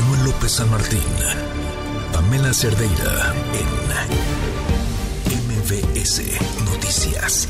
Manuel López San Martín, Pamela Cerdeira en MBS Noticias.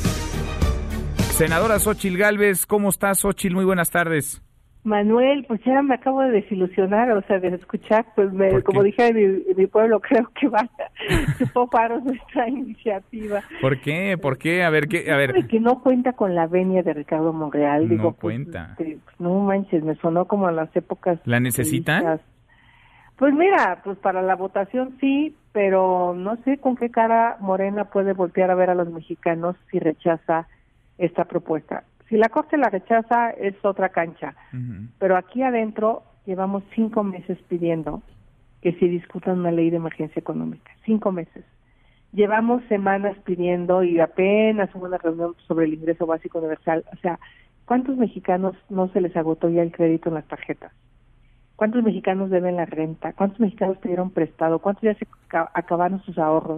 Senadora Xóchitl Gálvez, ¿cómo estás, Xóchitl? Muy buenas tardes. Manuel, pues ya me acabo de desilusionar, o sea, de escuchar, pues como dije en mi pueblo, creo que va a chupó paros nuestra iniciativa. ¿Por qué? ¿Por qué? A ver, Que no cuenta con la venia de Ricardo Monreal. No cuenta. Pues, no manches, me sonó como a las épocas. ¿La necesitan? Pues mira, pues para la votación sí, pero no sé con qué cara Morena puede voltear a ver a los mexicanos si rechaza esta propuesta. Si la Corte la rechaza, es otra cancha. Uh-huh. Pero aquí adentro llevamos 5 meses pidiendo que se discuta una ley de emergencia económica. 5 meses. Llevamos semanas pidiendo y apenas hubo una reunión sobre el ingreso básico universal. O sea, ¿cuántos mexicanos no se les agotó ya el crédito en las tarjetas? ¿Cuántos mexicanos deben la renta? ¿Cuántos mexicanos pidieron prestado? ¿Cuántos ya se acabaron sus ahorros?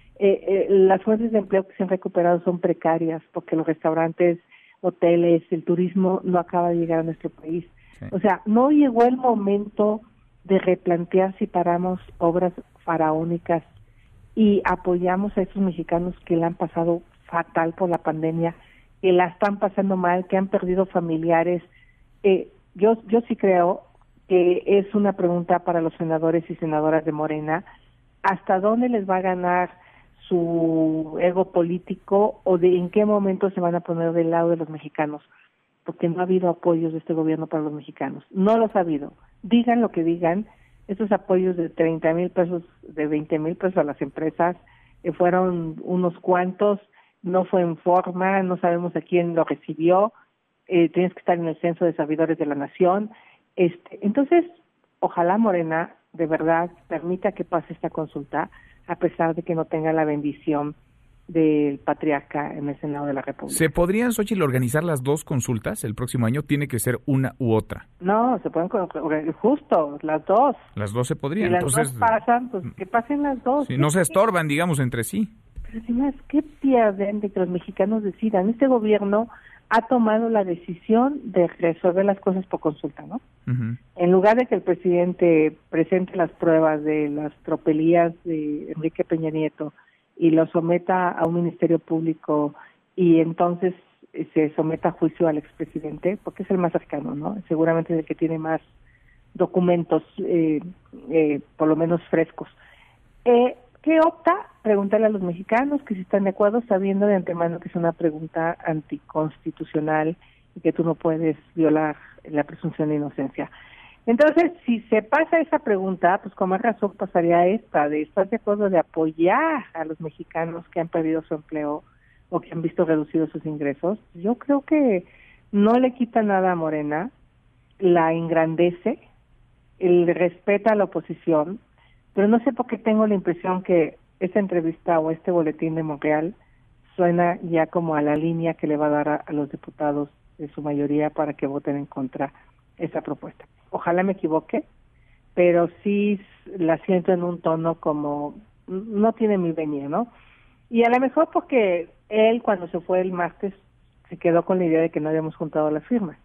Las fuentes de empleo que se han recuperado son precarias porque los restaurantes, hoteles, el turismo no acaba de llegar a nuestro país. Sí. O sea, no llegó el momento de replantear si paramos obras faraónicas y apoyamos a esos mexicanos que la han pasado fatal por la pandemia, que la están pasando mal, que han perdido familiares. Yo sí creo que es una pregunta para los senadores y senadoras de Morena, ¿hasta dónde les va a ganar su ego político o de en qué momento se van a poner del lado de los mexicanos? Porque no ha habido apoyos de este gobierno para los mexicanos. No los ha habido. Digan lo que digan, esos apoyos de 30,000 pesos, de 20,000 pesos a las empresas, fueron unos cuantos, no fue en forma, no sabemos a quién lo recibió, tienes que estar en el censo de servidores de la nación. Entonces, ojalá Morena de verdad permita que pase esta consulta, a pesar de que no tenga la bendición del patriarca en el Senado de la República. ¿Se podrían, Xóchitl, organizar las dos consultas el próximo año? ¿Tiene que ser una u otra? No, se pueden justo, las dos. Las dos se podrían. Si las entonces, dos pasan, pues que pasen las dos. Si no se estorban, digamos, entre sí. Pero además, ¿qué pierden de que los mexicanos decidan? Este gobierno ha tomado la decisión de resolver las cosas por consulta, ¿no? Uh-huh. En lugar de que el presidente presente las pruebas de las tropelías de Enrique Peña Nieto y lo someta a un ministerio público y entonces se someta a juicio al expresidente, porque es el más cercano, ¿no? Seguramente es el que tiene más documentos, por lo menos frescos. ¿Qué opta? Preguntarle a los mexicanos que si están de acuerdo, sabiendo de antemano que es una pregunta anticonstitucional y que tú no puedes violar la presunción de inocencia. Entonces, si se pasa esa pregunta, pues con más razón pasaría esta, de estar de acuerdo de apoyar a los mexicanos que han perdido su empleo o que han visto reducidos sus ingresos. Yo creo que no le quita nada a Morena, la engrandece, respeta a la oposición, pero no sé por qué tengo la impresión que esta entrevista o este boletín de Monreal suena ya como a la línea que le va a dar a los diputados de su mayoría para que voten en contra esa propuesta. Ojalá me equivoque, pero sí la siento en un tono como no tiene mi venia, ¿no? Y a lo mejor porque él cuando se fue el martes se quedó con la idea de que no habíamos juntado las firmas.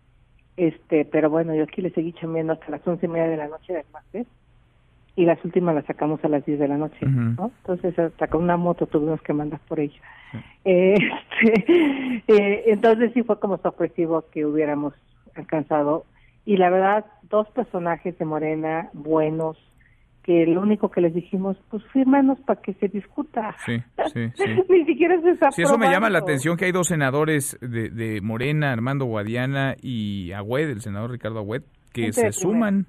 Pero bueno, yo aquí le seguí chambeando hasta las 11:30 de la noche del martes. Y las últimas las sacamos a las 10 de la noche, uh-huh. ¿no? Entonces, hasta con una moto tuvimos que mandar por ella. Uh-huh. Entonces sí fue como sorpresivo que hubiéramos alcanzado. Y la verdad, 2 personajes de Morena buenos, que lo único que les dijimos, pues fírmanos para que se discuta. Sí. Ni siquiera se está Sí, eso me llama la atención, que hay 2 senadores de Morena, Armando Guadiana y Agüed, el senador Ricardo Agüed, que se suman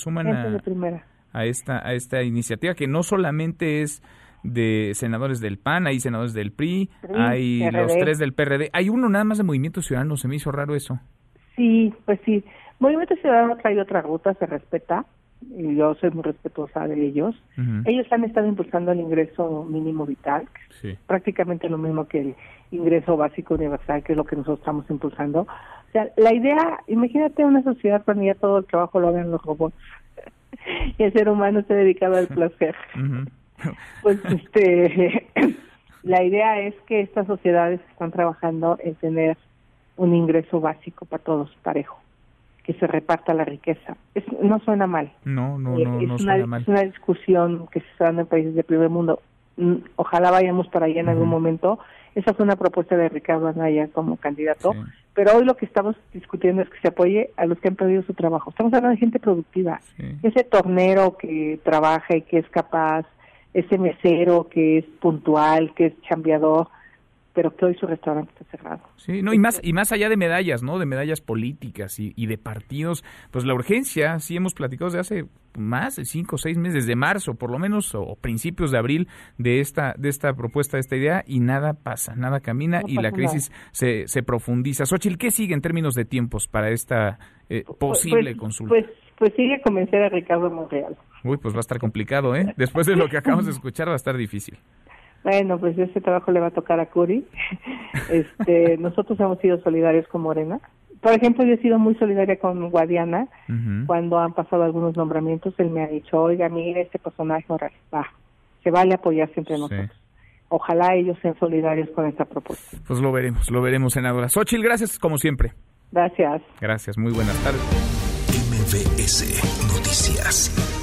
a esta iniciativa, que no solamente es de senadores del PAN, hay senadores del PRI, hay PRD. Los 3 del PRD, hay uno nada más de Movimiento Ciudadano, se me hizo raro eso. Sí, pues sí, Movimiento Ciudadano trae otra ruta, se respeta, y yo soy muy respetuosa de ellos. Uh-huh. Ellos han estado impulsando el ingreso mínimo vital, sí. Prácticamente lo mismo que el ingreso básico universal, que es lo que nosotros estamos impulsando. O sea, la idea, imagínate una sociedad donde ya todo el trabajo lo hagan los robots y el ser humano esté dedicado al placer. Uh-huh. Pues la idea es que estas sociedades están trabajando en tener un ingreso básico para todos parejo. que se reparta la riqueza. No suena mal. No suena mal. Es una discusión que se está dando en países de primer mundo. Ojalá vayamos para allá en algún momento. Esa fue una propuesta de Ricardo Anaya como candidato, pero hoy lo que estamos discutiendo es que se apoye a los que han perdido su trabajo. Estamos hablando de gente productiva. Ese tornero que trabaja y que es capaz, ese mesero que es puntual, que es chambeador, pero que hoy su restaurante está cerrado. Sí, no, y más allá de medallas, ¿no? De medallas políticas y de partidos, pues la urgencia, sí hemos platicado desde hace más de 5 o 6 meses, desde marzo, por lo menos, o principios de abril, de esta propuesta, de esta idea, y nada pasa, nada camina, y la crisis se profundiza. Xóchitl, ¿qué sigue en términos de tiempos para esta posible consulta? Pues sigue convencer a Ricardo Monreal. Uy, pues va a estar complicado, ¿eh? Después de lo que acabamos de escuchar, va a estar difícil. Bueno, pues ese trabajo le va a tocar a Curi. Nosotros hemos sido solidarios con Morena. Por ejemplo, yo he sido muy solidaria con Guadiana. Cuando han pasado algunos nombramientos, él me ha dicho, oiga, mire, este personaje se vale apoyarse entre nosotros. Ojalá ellos sean solidarios con esta propuesta. Pues lo veremos, senadora. Xóchitl, gracias como siempre. Gracias. Gracias, muy buenas tardes. MBS Noticias.